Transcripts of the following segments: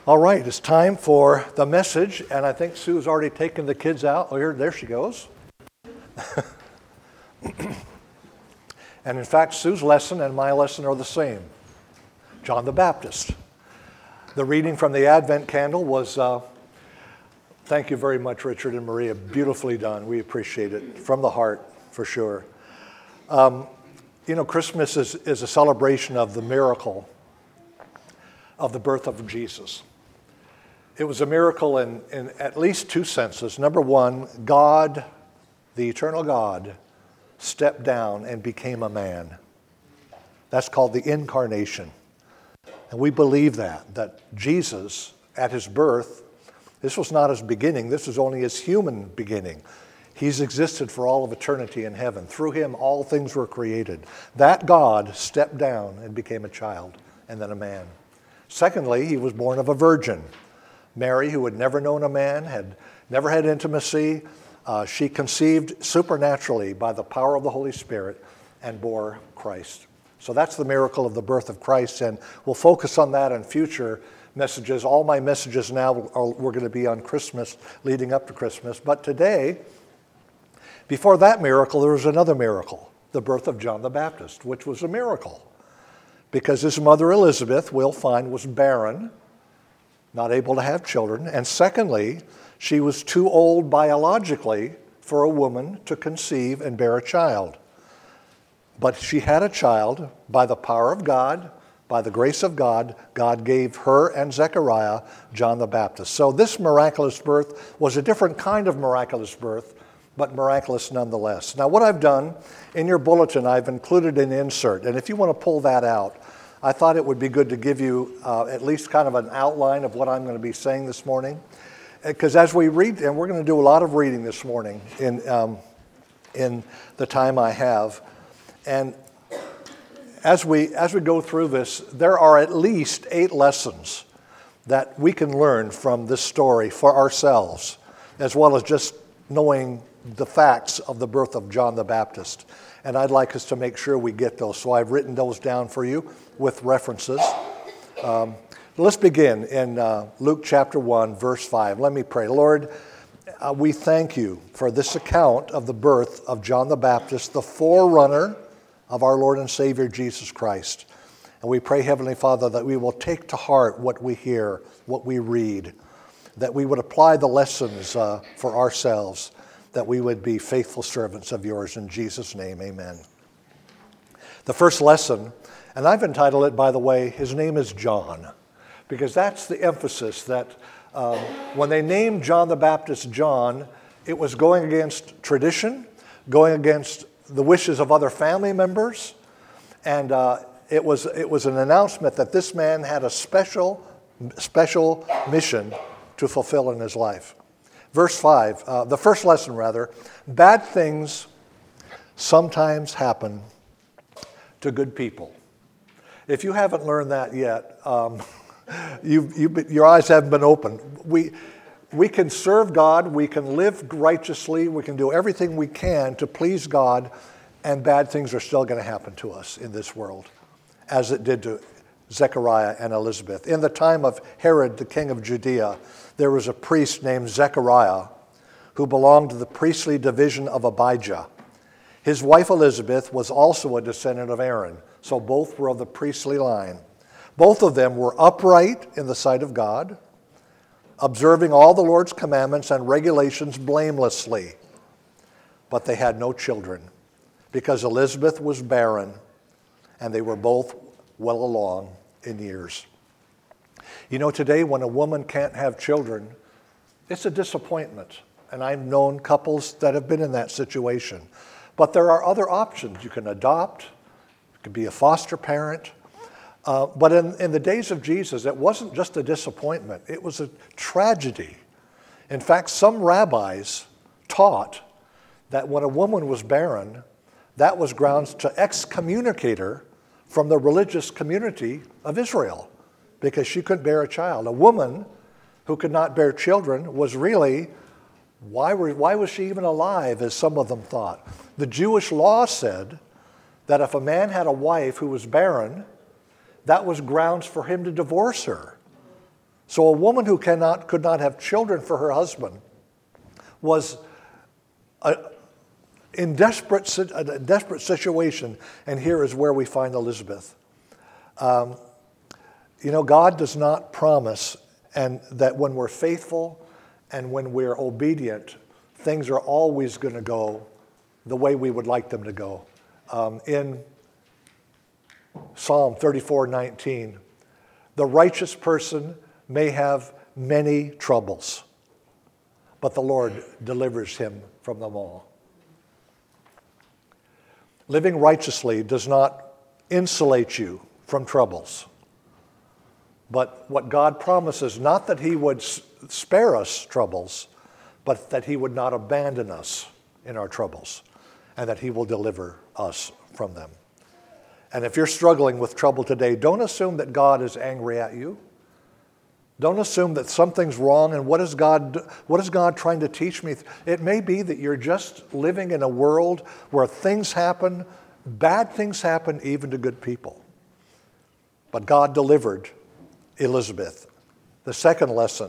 All right, it's time for the message, and I think Sue's already taken the kids out. Oh, there she goes. And in fact, Sue's lesson and my lesson are the same. John the Baptist. The reading from the Advent candle was, thank you very much, Richard and Maria. Beautifully done. We appreciate it from the heart, for sure. Christmas is a celebration of the miracle of the birth of Jesus. It was a miracle in at least two senses. Number one, God, the eternal God, stepped down and became a man. That's called the incarnation. And we believe that Jesus, at his birth, this was not his beginning, this was only his human beginning. He's existed for all of eternity in heaven. Through him, all things were created. That God stepped down and became a child and then a man. Secondly, he was born of a virgin. Mary, who had never known a man, had never had intimacy, she conceived supernaturally by the power of the Holy Spirit and bore Christ. So that's the miracle of the birth of Christ, and we'll focus on that in future messages. All my messages now were going to be on Christmas, leading up to Christmas. But today, before that miracle, there was another miracle, the birth of John the Baptist, which was a miracle. Because his mother Elizabeth, we'll find, was barren, not able to have children. And secondly, she was too old biologically for a woman to conceive and bear a child. But she had a child by the power of God, by the grace of God. God gave her and Zechariah John the Baptist. So this miraculous birth was a different kind of miraculous birth, but miraculous nonetheless. Now what I've done, in your bulletin, I've included an insert. And if you want to pull that out, I thought it would be good to give you at least kind of an outline of what I'm going to be saying this morning. Because as we read, and we're going to do a lot of reading this morning in the time I have, and as we go through this, there are at least 8 lessons that we can learn from this story for ourselves, as well as just knowing the facts of the birth of John the Baptist. And I'd like us to make sure we get those. So I've written those down for you with references. Let's begin in Luke chapter 1, verse 5. Let me pray. Lord, we thank you for this account of the birth of John the Baptist, the forerunner of our Lord and Savior Jesus Christ. And we pray, Heavenly Father, that we will take to heart what we hear, what we read, that we would apply the lessons for ourselves, that we would be faithful servants of yours. In Jesus' name, amen. The first lesson, and I've entitled it, by the way, his name is John, because that's the emphasis that when they named John the Baptist John, it was going against tradition, going against the wishes of other family members, and it was an announcement that this man had a special mission to fulfill in his life. Verse 5, the first lesson rather, bad things sometimes happen to good people. If you haven't learned that yet, your eyes haven't been opened. We can serve God, we can live righteously, we can do everything we can to please God, and bad things are still going to happen to us in this world, as it did to Zechariah and Elizabeth. In the time of Herod, the king of Judea, there was a priest named Zechariah who belonged to the priestly division of Abijah. His wife Elizabeth was also a descendant of Aaron, so both were of the priestly line. Both of them were upright in the sight of God, observing all the Lord's commandments and regulations blamelessly. But they had no children, because Elizabeth was barren, and they were both well along in years. You know, today when a woman can't have children, it's a disappointment. And I've known couples that have been in that situation. But there are other options. You can adopt, you can be a foster parent. But in the days of Jesus, it wasn't just a disappointment, it was a tragedy. In fact, some rabbis taught that when a woman was barren, that was grounds to excommunicate her from the religious community of Israel, because she couldn't bear a child. A woman who could not bear children was really, why was she even alive, as some of them thought? The Jewish law said that if a man had a wife who was barren, that was grounds for him to divorce her. So a woman who could not have children for her husband was in a desperate situation, and here is where we find Elizabeth. God does not promise and that when we're faithful and when we're obedient, things are always going to go the way we would like them to go. In Psalm 34:19, the righteous person may have many troubles, but the Lord delivers him from them all. Living righteously does not insulate you from troubles. But what God promises, not that he would spare us troubles, but that he would not abandon us in our troubles, and that he will deliver us from them. And if you're struggling with trouble today, don't assume that God is angry at you. Don't assume that something's wrong and what is God trying to teach me? It may be that you're just living in a world where things happen, bad things happen even to good people. But God delivered Elizabeth. The second lesson,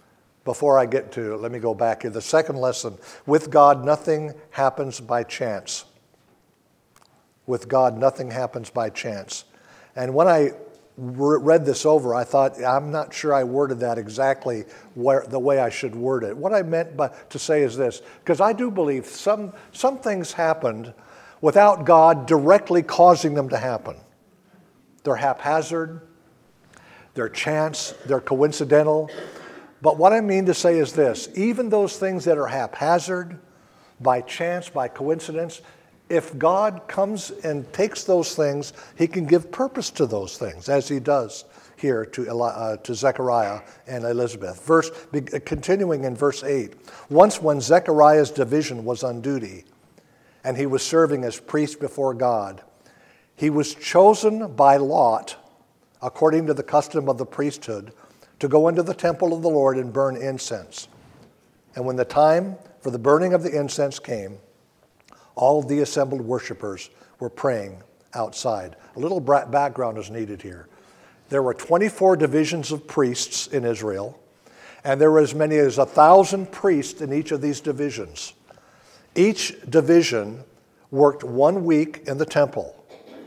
let me go back here. The second lesson, with God, nothing happens by chance. With God, nothing happens by chance. And when I read this over, I thought, I'm not sure I worded that exactly the way I should word it. What I meant to say is this, because I do believe some things happened without God directly causing them to happen. They're haphazard, they're chance, they're coincidental. But what I mean to say is this, even those things that are haphazard, by chance, by coincidence, if God comes and takes those things, he can give purpose to those things, as he does here to Zechariah and Elizabeth. Continuing in verse 8, once when Zechariah's division was on duty, and he was serving as priest before God, he was chosen by lot, according to the custom of the priesthood, to go into the temple of the Lord and burn incense. And when the time for the burning of the incense came, all of the assembled worshipers were praying outside. A little background is needed here. There were 24 divisions of priests in Israel, and there were as many as 1,000 priests in each of these divisions. Each division worked 1 week in the temple.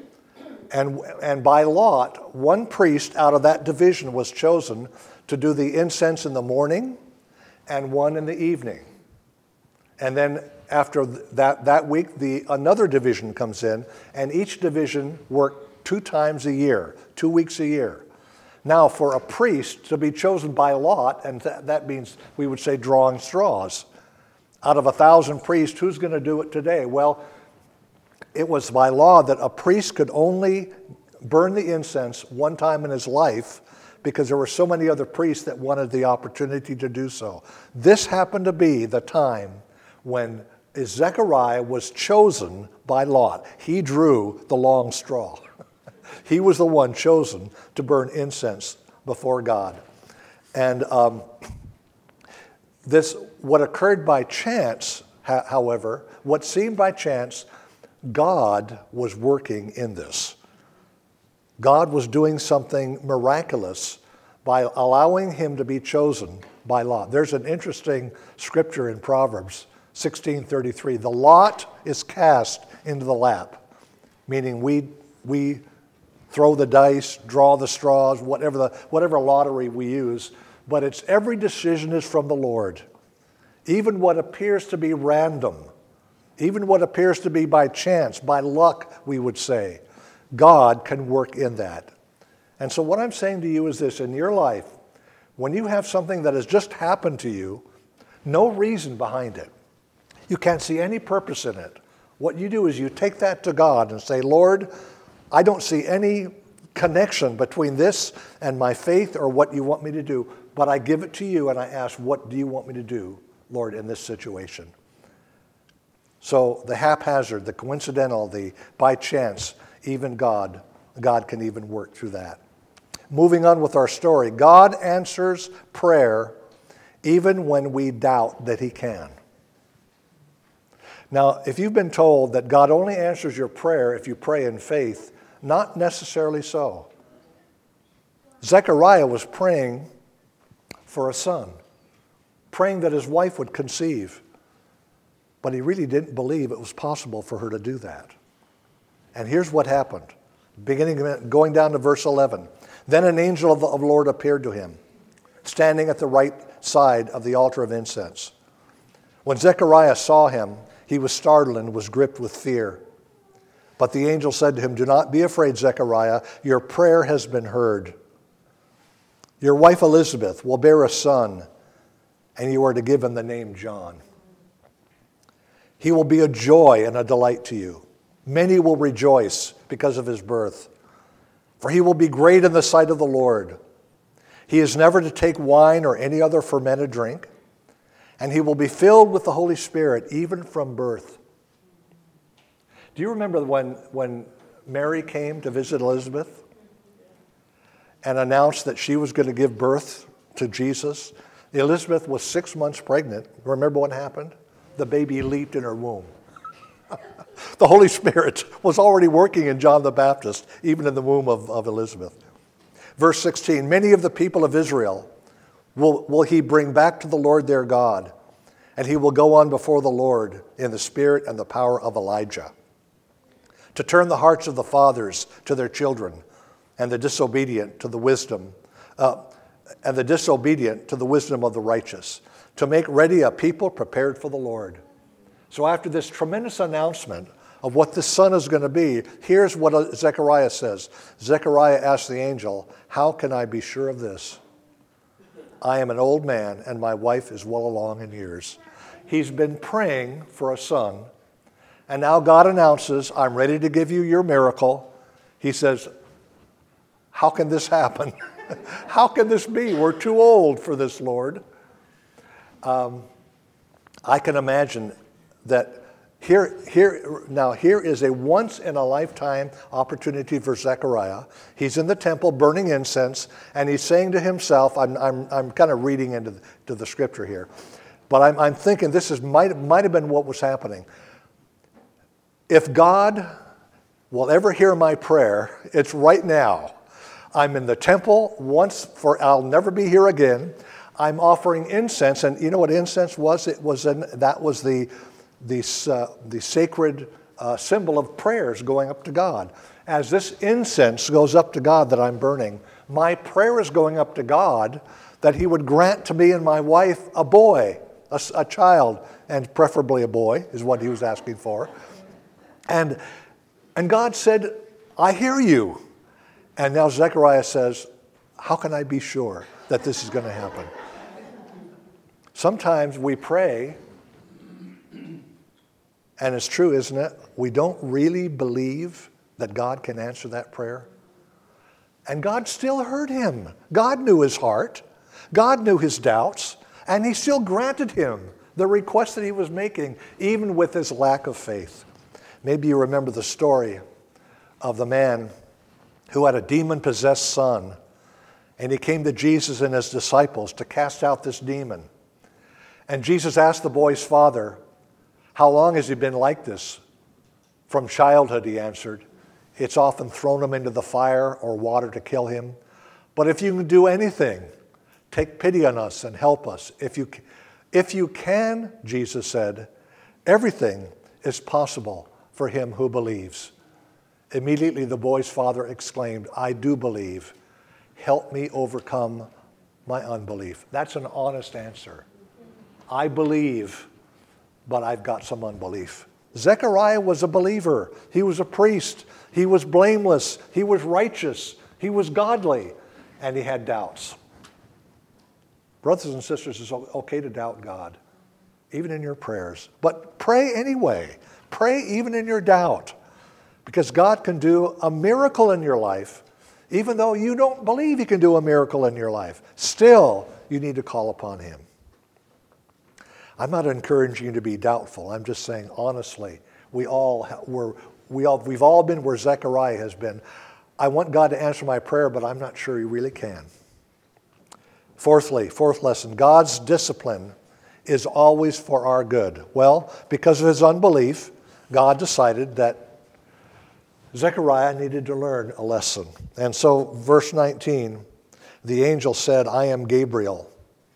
And by lot, one priest out of that division was chosen to do the incense in the morning and one in the evening. And then after that week, another division comes in, and each division worked 2 times a year, 2 weeks a year. Now, for a priest to be chosen by lot, and that means we would say drawing straws, out of 1,000 priests, who's going to do it today? Well, it was by law that a priest could only burn the incense 1 time in his life because there were so many other priests that wanted the opportunity to do so. This happened to be the time when Zechariah was chosen by lot. He drew the long straw. He was the one chosen to burn incense before God. And what occurred by chance, however, what seemed by chance, God was working in this. God was doing something miraculous by allowing him to be chosen by lot. There's an interesting scripture in Proverbs 16:33. The lot is cast into the lap, meaning we throw the dice, draw the straws, whatever lottery we use, but it's every decision is from the Lord. Even what appears to be random, even what appears to be by chance, by luck, we would say, God can work in that. And so what I'm saying to you is this, in your life, when you have something that has just happened to you, no reason behind it, you can't see any purpose in it, what you do is you take that to God and say, Lord, I don't see any connection between this and my faith or what you want me to do, but I give it to you and I ask, what do you want me to do, Lord, in this situation? So the haphazard, the coincidental, the by chance, even God can even work through that. Moving on with our story, God answers prayer even when we doubt that he can. Now, if you've been told that God only answers your prayer if you pray in faith, not necessarily so. Zechariah was praying for a son, praying that his wife would conceive. But he really didn't believe it was possible for her to do that. And here's what happened. Going down to verse 11. Then an angel of the Lord appeared to him, standing at the right side of the altar of incense. When Zechariah saw him, he was startled and was gripped with fear. But the angel said to him, "Do not be afraid, Zechariah. Your prayer has been heard. Your wife Elizabeth will bear a son, and you are to give him the name John. He will be a joy and a delight to you. Many will rejoice because of his birth, for he will be great in the sight of the Lord. He is never to take wine or any other fermented drink, and he will be filled with the Holy Spirit even from birth." Do you remember when Mary came to visit Elizabeth and announced that she was going to give birth to Jesus? Elizabeth was 6 months pregnant. Remember what happened? The baby leaped in her womb. The Holy Spirit was already working in John the Baptist, even in the womb of Elizabeth. Verse 16, many of the people of Israel will he bring back to the Lord their God, and he will go on before the Lord in the spirit and the power of Elijah, to turn the hearts of the fathers to their children, and the disobedient to the wisdom, of the righteous, to make ready a people prepared for the Lord. So after this tremendous announcement of what this son is going to be, here's what Zechariah says. Zechariah asked the angel, "How can I be sure of this? I am an old man, and my wife is well along in years." He's been praying for a son, and now God announces, "I'm ready to give you your miracle." He says, "How can this happen? How can this be? We're too old for this, Lord." I can imagine that here is a once-in-a-lifetime opportunity for Zechariah. He's in the temple burning incense, and he's saying to himself, I'm kind of reading into the scripture here, but I'm thinking this might have been what was happening. If God will ever hear my prayer, it's right now. I'm in the temple I'll never be here again. I'm offering incense, and you know what incense was? That was the sacred symbol of prayers going up to God. As this incense goes up to God that I'm burning, my prayer is going up to God that he would grant to me and my wife a boy, a child, and preferably a boy is what he was asking for. And God said, "I hear you." And now Zechariah says, "How can I be sure that this is going to happen?" Sometimes we pray, and it's true, isn't it? We don't really believe that God can answer that prayer. And God still heard him. God knew his heart. God knew his doubts. And he still granted him the request that he was making, even with his lack of faith. Maybe you remember the story of the man who had a demon-possessed son. And he came to Jesus and his disciples to cast out this demon. And Jesus asked the boy's father, "How long has he been like this?" "From childhood," he answered. "It's often thrown him into the fire or water to kill him. But if you can do anything, take pity on us and help us. If you can," Jesus said, "everything is possible for him who believes." Immediately the boy's father exclaimed, "I do believe. Help me overcome my unbelief." That's an honest answer. I believe, but I've got some unbelief. Zechariah was a believer. He was a priest. He was blameless. He was righteous. He was godly. And he had doubts. Brothers and sisters, it's okay to doubt God, even in your prayers. But pray anyway. Pray even in your doubt. Because God can do a miracle in your life, even though you don't believe he can do a miracle in your life. Still, you need to call upon him. I'm not encouraging you to be doubtful. I'm just saying, honestly, we've all been where Zechariah has been. I want God to answer my prayer, but I'm not sure he really can. Fourth lesson, God's discipline is always for our good. Well, because of his unbelief, God decided that Zechariah needed to learn a lesson. And so, verse 19, the angel said, "I am Gabriel.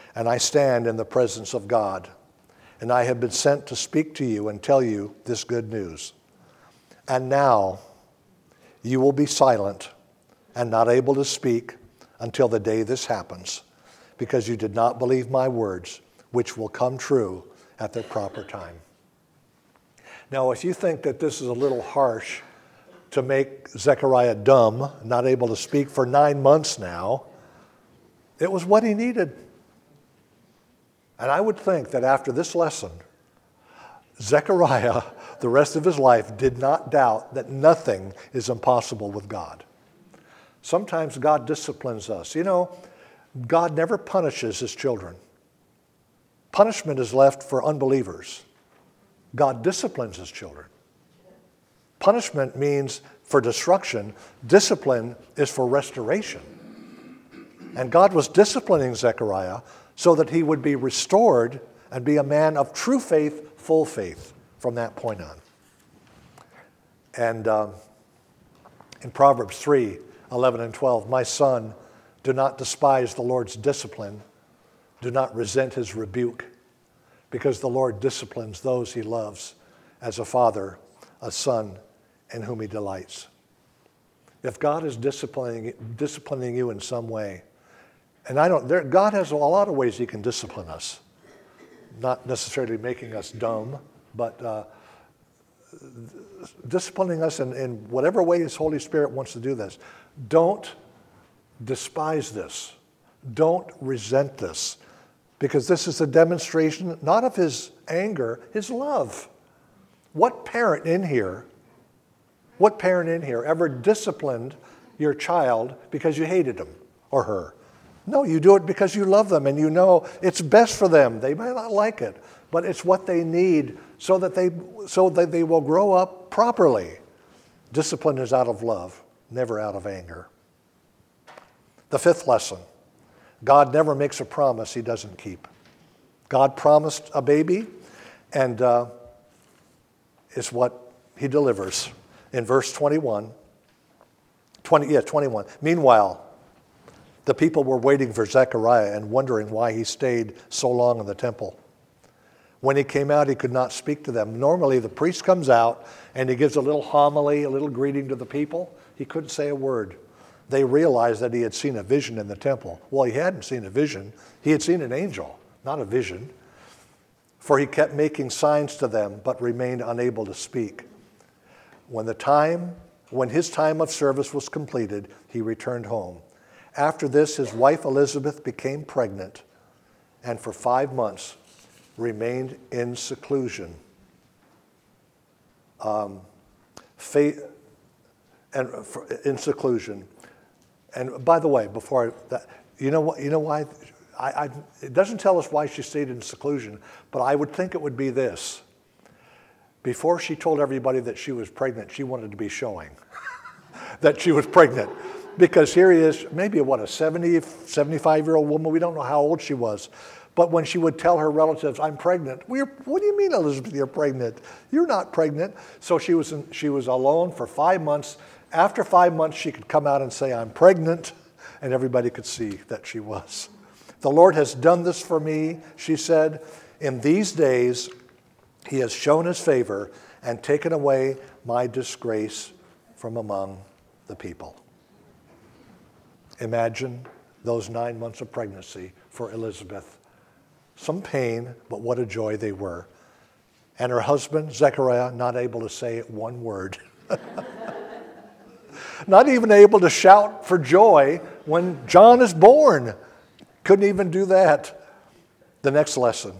and I stand in the presence of God, and I have been sent to speak to you and tell you this good news. And now you will be silent and not able to speak until the day this happens, because you did not believe my words, which will come true at their proper time. Now, if you think that this is a little harsh to make Zechariah dumb, not able to speak for 9 months now, it was what he needed. And I would think that after this lesson, Zechariah, the rest of his life, did not doubt that nothing is impossible with God. Sometimes God disciplines us. You know, God never punishes his children. Punishment is left for unbelievers. God disciplines his children. Punishment means for destruction. Discipline is for restoration. And God was disciplining Zechariah so that he would be restored and be a man of true faith, full faith from that point on. And in Proverbs 3, 11 and 12, my son, do not despise the Lord's discipline. Do not resent his rebuke, because the Lord disciplines those he loves as a father, a son in whom he delights. If God is disciplining you in some way, and God has a lot of ways he can discipline us, not necessarily making us dumb, but disciplining us in whatever way his Holy Spirit wants to do this. Don't despise this. Don't resent this, because this is a demonstration not of his anger, his love. What parent in here ever disciplined your child because you hated him or her? No, you do it because you love them and you know it's best for them. They might not like it, but it's what they need so that they will grow up properly. Discipline is out of love, never out of anger. The fifth lesson, God never makes a promise he doesn't keep. God promised a baby, and it's what he delivers. In verse 21. Meanwhile, the people were waiting for Zechariah and wondering why he stayed so long in the temple. When he came out, he could not speak to them. Normally, the priest comes out and he gives a little homily, a little greeting to the people. He couldn't say a word. They realized that he had seen a vision in the temple. Well, he hadn't seen a vision. He had seen an angel, not a vision. For he kept making signs to them, but remained unable to speak. When his time of service was completed, he returned home. After this, his wife Elizabeth became pregnant, and for 5 months remained in seclusion. In seclusion. And by the way, you know why? It doesn't tell us why she stayed in seclusion, but I would think it would be this. Before she told everybody that she was pregnant, she wanted to be showing that she was pregnant. Because here he is, maybe a 75-year-old woman, we don't know how old she was. But when she would tell her relatives, I'm pregnant, what do you mean, Elizabeth, you're pregnant? You're not pregnant. So she was alone for 5 months. After 5 months, she could come out and say, I'm pregnant, and everybody could see that she was. The Lord has done this for me, she said. In these days, he has shown his favor and taken away my disgrace from among the people. Imagine those 9 months of pregnancy for Elizabeth. Some pain, but what a joy they were. And her husband, Zechariah, not able to say one word. Not even able to shout for joy when John is born. Couldn't even do that. The next lesson.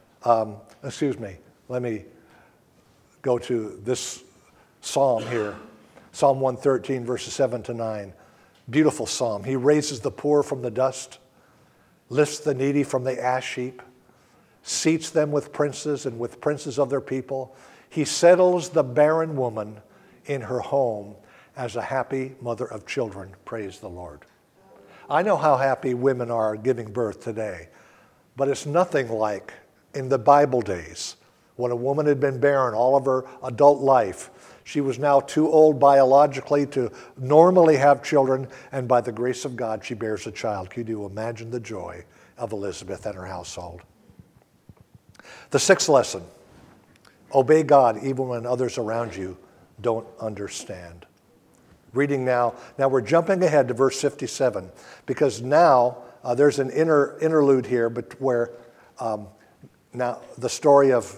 Let me go to this psalm here. Psalm 113, verses 7 to 9. Beautiful psalm. He raises the poor from the dust, lifts the needy from the ash heap, seats them with princes and with princes of their people. He settles the barren woman in her home as a happy mother of children. Praise the Lord. I know how happy women are giving birth today, but it's nothing like in the Bible days when a woman had been barren all of her adult life. She was now too old biologically to normally have children, and by the grace of God, she bears a child. Can you imagine the joy of Elizabeth and her household? The sixth lesson, obey God even when others around you don't understand. Reading now we're jumping ahead to verse 57, because now there's an interlude here where now the story of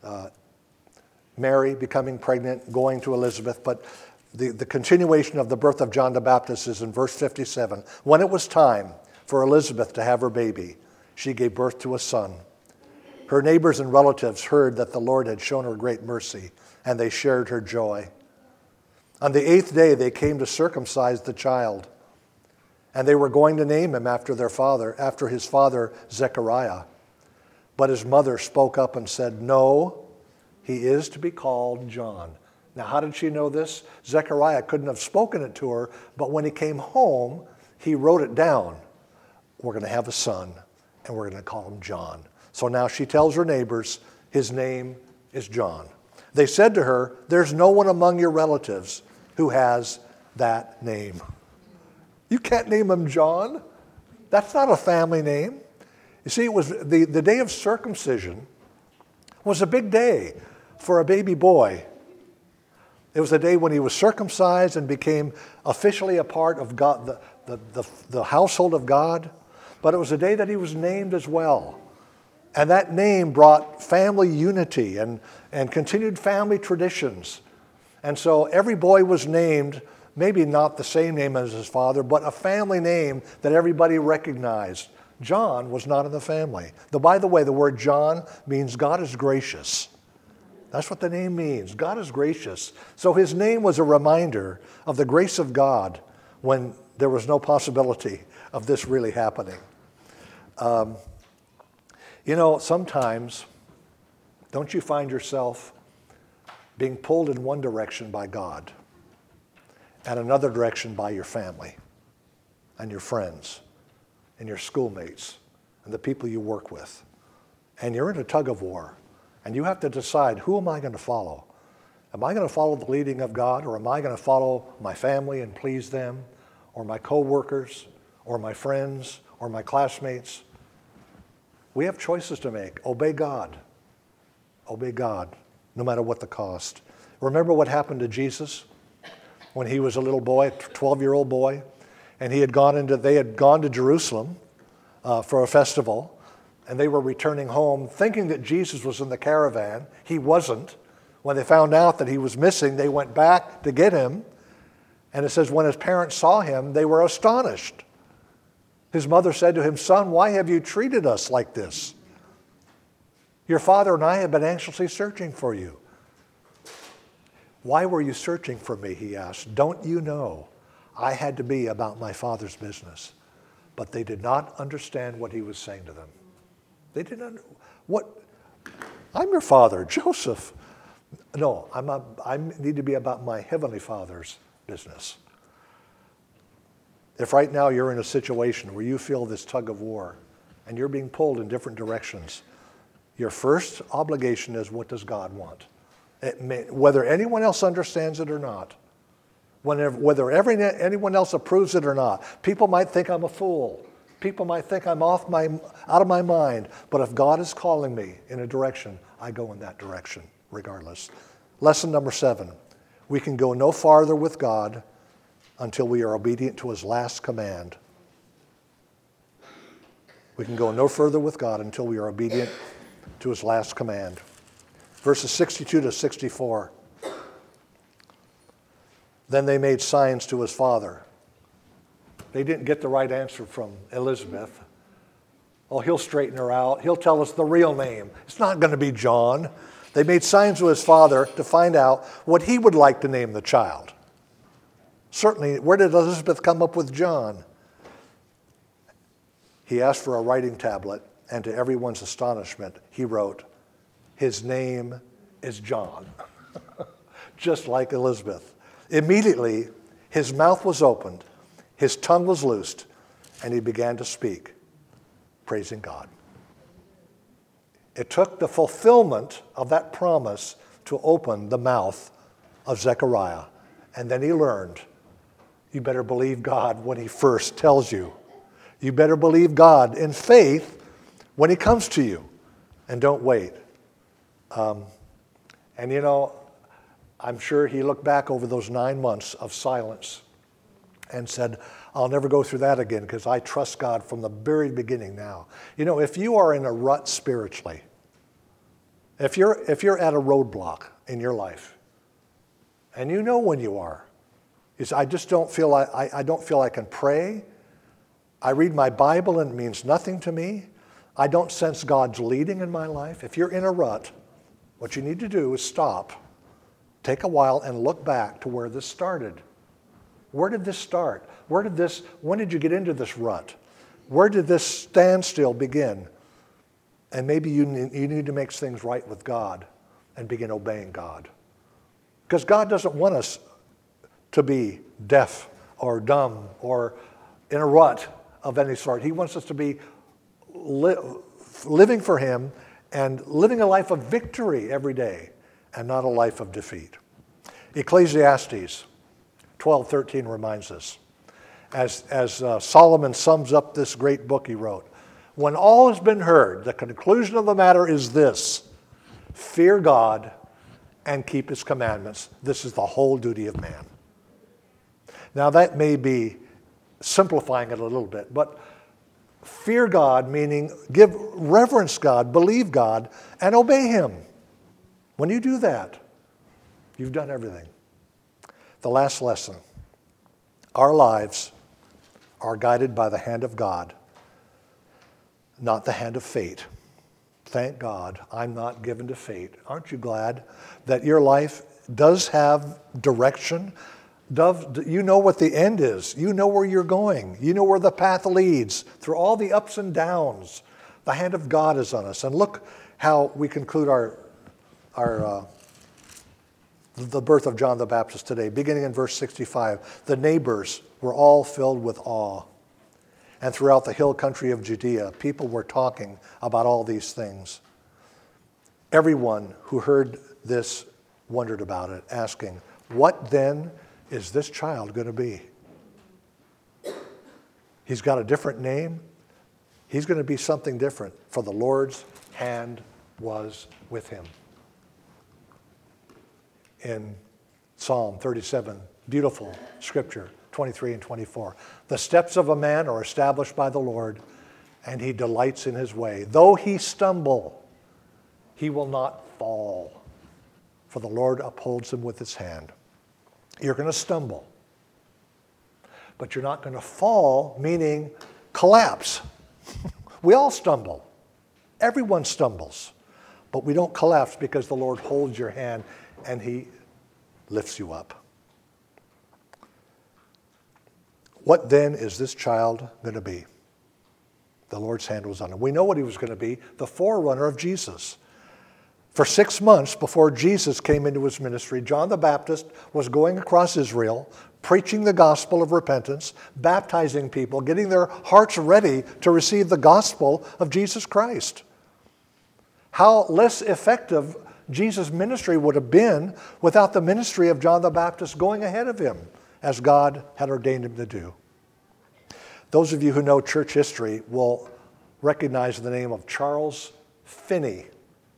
Mary becoming pregnant, going to Elizabeth, but the continuation of the birth of John the Baptist is in verse 57. When it was time for Elizabeth to have her baby, she gave birth to a son. Her neighbors and relatives heard that the Lord had shown her great mercy, and they shared her joy. On the 8th day, they came to circumcise the child, and they were going to name him after his father Zechariah. But his mother spoke up and said, "No, he is to be called John." Now, how did she know this? Zechariah couldn't have spoken it to her, but when he came home, he wrote it down. We're going to have a son, and we're going to call him John. So now she tells her neighbors, his name is John. They said to her, "There's no one among your relatives who has that name." You can't name him John. That's not a family name. You see, it was the day of circumcision was a big day for a baby boy. It was the day when he was circumcised and became officially a part of God, the household of God. But it was a day that he was named as well. And that name brought family unity and continued family traditions. And so every boy was named, maybe not the same name as his father, but a family name that everybody recognized. John was not in the family. By the way, the word John means God is gracious. That's what the name means. God is gracious. So his name was a reminder of the grace of God when there was no possibility of this really happening. Sometimes, don't you find yourself being pulled in one direction by God and another direction by your family and your friends and your schoolmates and the people you work with? And you're in a tug of war, and you have to decide, who am I going to follow? Am I going to follow the leading of God, or am I going to follow my family and please them, or my coworkers, or my friends, or my classmates? We have choices to make. Obey God. Obey God, no matter what the cost. Remember what happened to Jesus when he was a little boy, a 12-year-old boy, and they had gone to Jerusalem for a festival, and they were returning home thinking that Jesus was in the caravan. He wasn't. When they found out that he was missing, they went back to get him, and it says when his parents saw him, they were astonished. His mother said to him, "Son, why have you treated us like this? Your father and I have been anxiously searching for you." "Why were you searching for me?" he asked. "Don't you know I had to be about my father's business?" But they did not understand what he was saying to them. They didn't. What? I'm your father, Joseph. No, I need to be about my heavenly Father's business. If right now you're in a situation where you feel this tug of war and you're being pulled in different directions, your first obligation is, what does God want? Whether anyone else understands it or not, whether anyone else approves it or not. People might think I'm a fool. People might think I'm out of my mind. But if God is calling me in a direction, I go in that direction regardless. Lesson number 7. We can go no farther with God until we are obedient to his last command. We can go no further with God until we are obedient to his last command. Verses 62 to 64. Then they made signs to his father. They didn't get the right answer from Elizabeth. Oh, he'll straighten her out. He'll tell us the real name. It's not going to be John. They made signs to his father to find out what he would like to name the child. Certainly, where did Elizabeth come up with John? He asked for a writing tablet, and to everyone's astonishment, he wrote, "His name is John." Just like Elizabeth. Immediately, his mouth was opened, his tongue was loosed, and he began to speak, praising God. It took the fulfillment of that promise to open the mouth of Zechariah. And then he learned, you better believe God when he first tells you. You better believe God in faith when he comes to you, and don't wait. And you know, I'm sure he looked back over those 9 months of silence and said, I'll never go through that again because I trust God from the very beginning now. You know, if you are in a rut spiritually, if you're at a roadblock in your life, and you know when you are, you say, I just don't feel I don't feel I can pray. I read my Bible and it means nothing to me. I don't sense God's leading in my life. If you're in a rut, what you need to do is stop, take a while, and look back to where this started. Where did this start? When did you get into this rut? Where did this standstill begin? And maybe you need to make things right with God and begin obeying God. Because God doesn't want us to be deaf or dumb or in a rut of any sort. He wants us to be living for him and living a life of victory every day and not a life of defeat. Ecclesiastes 12:13 reminds us, as Solomon sums up this great book he wrote, when all has been heard, the conclusion of the matter is this: fear God and keep his commandments. This is the whole duty of man. Now that may be simplifying it a little bit, but fear God, meaning reverence God, believe God, and obey him. When you do that, you've done everything. The last lesson. Our lives are guided by the hand of God, not the hand of fate. Thank God I'm not given to fate. Aren't you glad that your life does have direction? You know what the end is. You know where you're going. You know where the path leads. Through all the ups and downs, the hand of God is on us. And look how we conclude the birth of John the Baptist today. Beginning in verse 65, the neighbors were all filled with awe. And throughout the hill country of Judea, people were talking about all these things. Everyone who heard this wondered about it, asking, what then is this child going to be? He's got a different name. He's going to be something different, for the Lord's hand was with him. In Psalm 37, beautiful scripture, 23 and 24. The steps of a man are established by the Lord, and he delights in his way. Though he stumble, he will not fall, for the Lord upholds him with his hand. You're going to stumble, but you're not going to fall, meaning collapse. We all stumble. Everyone stumbles, but we don't collapse because the Lord holds your hand and he lifts you up. What then is this child going to be? The Lord's hand was on him. We know what he was going to be, the forerunner of Jesus. For 6 months before Jesus came into his ministry, John the Baptist was going across Israel, preaching the gospel of repentance, baptizing people, getting their hearts ready to receive the gospel of Jesus Christ. How less effective Jesus' ministry would have been without the ministry of John the Baptist going ahead of him, as God had ordained him to do. Those of you who know church history will recognize the name of Charles Finney,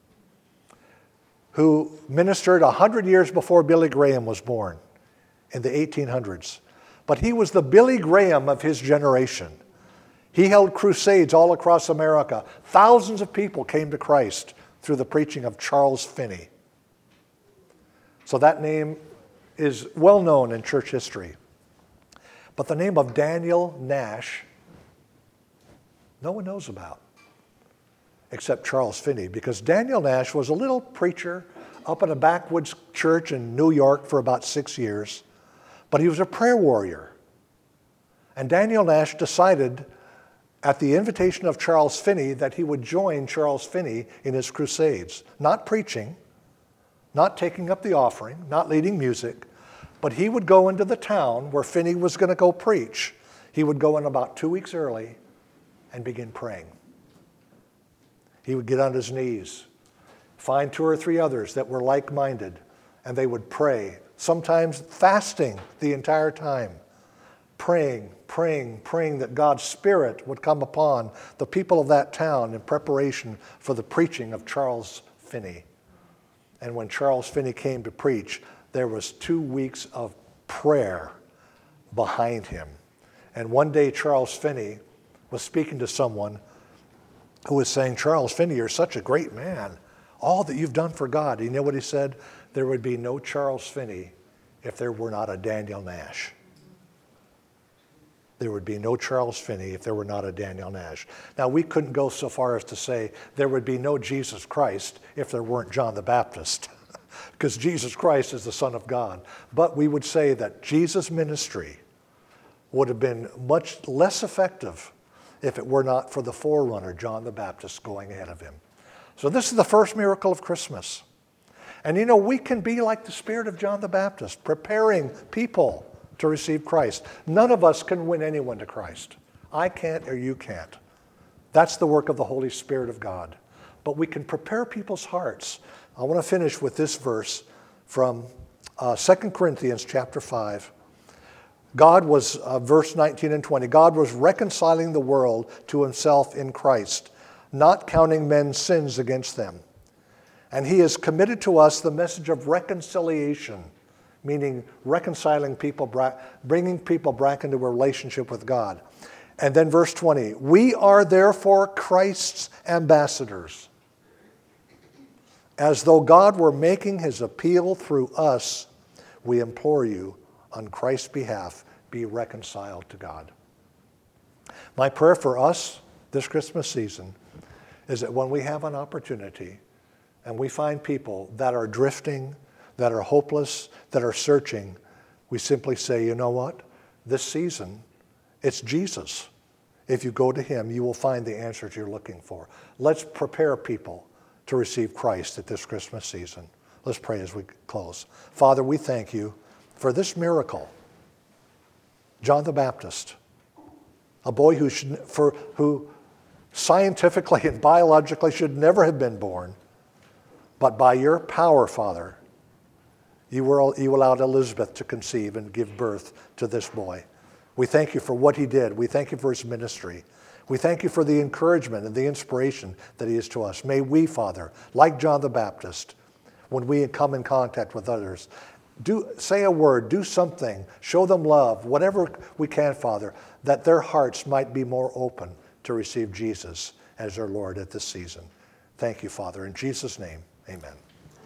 who ministered 100 years before Billy Graham was born in the 1800s. But he was the Billy Graham of his generation. He held crusades all across America. Thousands of people came to Christ through the preaching of Charles Finney. So that name is well known in church history. But the name of Daniel Nash, no one knows about, except Charles Finney, because Daniel Nash was a little preacher up in a backwoods church in New York for about 6 years, but he was a prayer warrior. And Daniel Nash decided, at the invitation of Charles Finney, that he would join Charles Finney in his crusades, not preaching, not taking up the offering, not leading music, but he would go into the town where Finney was going to go preach. He would go in about 2 weeks early and begin praying. He would get on his knees, find 2 or 3 others that were like-minded, and they would pray sometimes fasting the entire time, praying that God's Spirit would come upon the people of that town in preparation for the preaching of Charles Finney. And when Charles Finney came to preach, there was 2 weeks of prayer behind him. And one day Charles Finney was speaking to someone who was saying, Charles Finney, you're such a great man. All that you've done for God. You know what he said? There would be no Charles Finney if there were not a Daniel Nash. There would be no Charles Finney if there were not a Daniel Nash. Now, we couldn't go so far as to say there would be no Jesus Christ if there weren't John the Baptist, because Jesus Christ is the Son of God. But we would say that Jesus' ministry would have been much less effective if it were not for the forerunner, John the Baptist, going ahead of him. So this is the first miracle of Christmas. And you know, we can be like the spirit of John the Baptist, preparing people to receive Christ. None of us can win anyone to Christ. I can't or you can't. That's the work of the Holy Spirit of God. But we can prepare people's hearts. I want to finish with this verse from 2 Corinthians chapter 5. God was, verse 19 and 20, God was reconciling the world to himself in Christ, not counting men's sins against them. And he has committed to us the message of reconciliation, meaning reconciling people, bringing people back into a relationship with God. And then verse 20, we are therefore Christ's ambassadors, as though God were making his appeal through us. We implore you, on Christ's behalf, be reconciled to God. My prayer for us this Christmas season is that when we have an opportunity and we find people that are drifting, that are hopeless, that are searching, we simply say, you know what? This season, it's Jesus. If you go to him, you will find the answers you're looking for. Let's prepare people to receive Christ at this Christmas season. Let's pray as we close. Father, we thank you for this miracle. John the Baptist, a boy who scientifically and biologically should never have been born, but by your power, Father, you allowed Elizabeth to conceive and give birth to this boy. We thank you for what he did. We thank you for his ministry. We thank you for the encouragement and the inspiration that he is to us. May we, Father, like John the Baptist, when we come in contact with others, say a word, do something, show them love, whatever we can, Father, that their hearts might be more open to receive Jesus as their Lord at this season. Thank you, Father. In Jesus' name, amen.